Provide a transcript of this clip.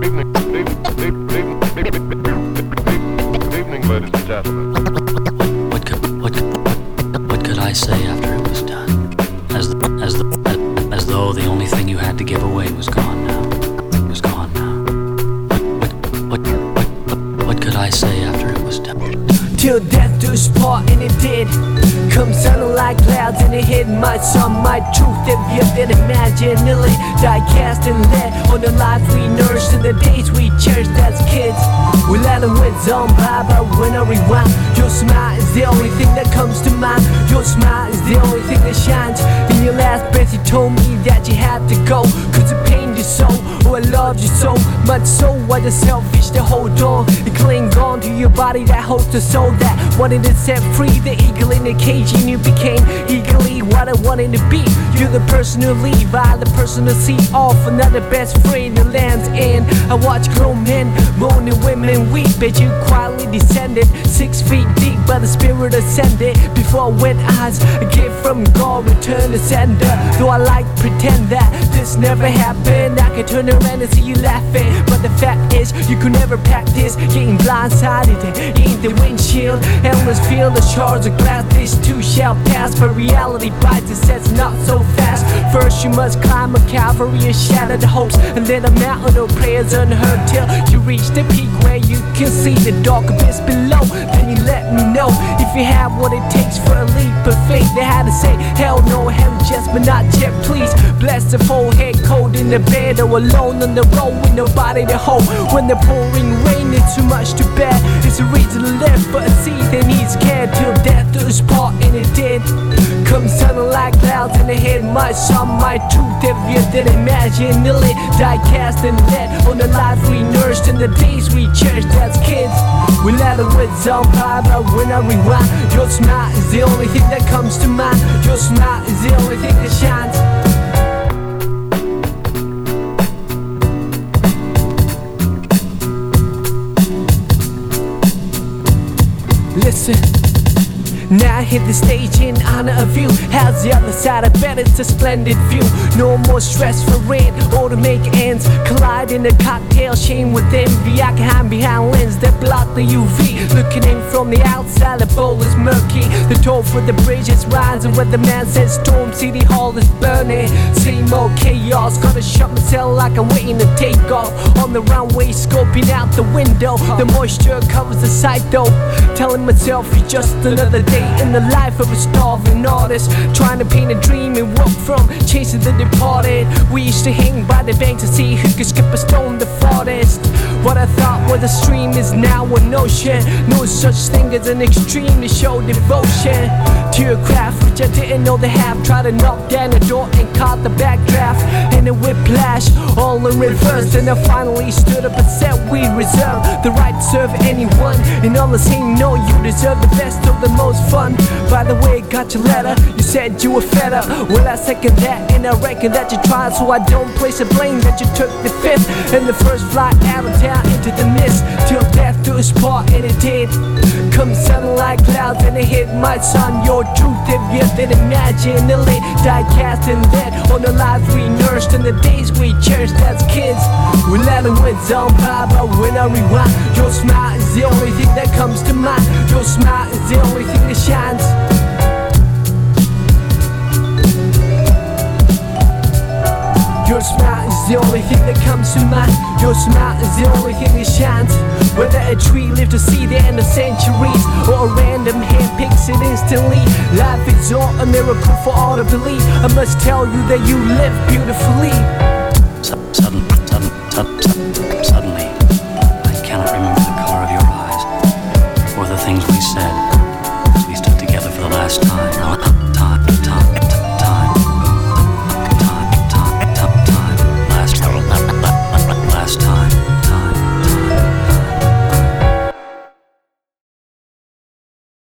Ladies and gentlemen. What could I say after it was done? As though the only thing you had to give away was gone now. Was gone now. What could I say after it was done? Till death do us part, and it did. Come sounding like clouds in the head. My song, my truth, if you didn't imagine. Nearly die cast and led on the life we nursed in the days we cherished as kids. We let them wins on by, but when I rewind, your smile is the only thing that comes to mind. Your smile is the only thing that shines. In your last breath you told me that you had to go, cause it pained your soul. Oh, I loved you so much, so why the selfish to hold on and cling on to your body that holds the soul that wanted to set free the eagle in the cage, and you became eagerly what I wanted to be. You're the person to leave, I the person to see off. Another best friend that lands in. I watch grown men moan and women weep, but you quietly descended 6 feet deep, but the spirit ascended before wet eyes. A gift from God, return to sender. Though I like pretend that this never happened, I could turn around and see you laughing, but the fact is you could never practice getting blindsided in the windshield. Endless feel the shards of glass, this too shall pass, but reality bites and says not so fast. First you must climb a Calvary and shatter the hopes, and then a mountain of prayers unheard till you reach the peak where you can see the dark abyss below. Then you let me know if you have what it takes for a leap of faith. They had to say hell no, hell yes, but not yet, please. Bless the forehead cold in the bed, or alone on the road with nobody to hold. When the pouring rain is too much to bear, it's a reason to live, but a seed that needs care. Till death do us part, and it did. Come sounding like clouds in the head. My song, my truth, if you didn't imagine. Nearly die cast and dead on the life we nursed in the days we cherished as kids. We let it with on by, but when I rewind, your smile is the only thing that comes to mind. Your smile is the only thing that shines. Listen, now I hit the stage in honor of you. How's the other side? I bet it's a splendid view. No more stress for rent or to make ends collide in a cocktail chain with envy. I can hide behind lens that block the UV. Looking in from the outside, the bowl is murky. The toll for the bridge is rising, where the man says Storm City Hall is burning. Same old chaos, gotta shut myself like I'm waiting to take off. On the runway, scoping out the window. The moisture covers the sight though. Telling myself you're just another day in the life of a starving artist, trying to paint a dream and walk from chasing the departed. We used to hang by the bank to see who could skip a stone the farthest. What I thought was a stream is now an ocean. No such thing as an extreme to show devotion to your craft, which I didn't know they have. Tried to knock down the door and caught the backdraft in a whiplash, all in reverse. Then I finally stood up and said we reserve the right to serve anyone, and all the same no, you deserve the best of the most fun. By the way, got your letter, you said you were fed up. Well, I second that, and I reckon that you tried, so I don't place the blame that you took the fifth and the first flight out of town into the mist. Till death do us part, and it did. Come sounding like clouds and it hit my son. Your truth, if you didn't imagine. The late die cast and dead on the lives we nursed in the days we cherished as kids. We let them win on by, but when I rewind, your smile is the only thing that comes to mind. Your smile is the only thing that shines. Your smile is the only thing that comes to mind. Your smile is the only thing that shines. Whether a tree lived to see the end of centuries, or a random hand picks it instantly, life is all a miracle for all to believe. I must tell you that you live beautifully. Suddenly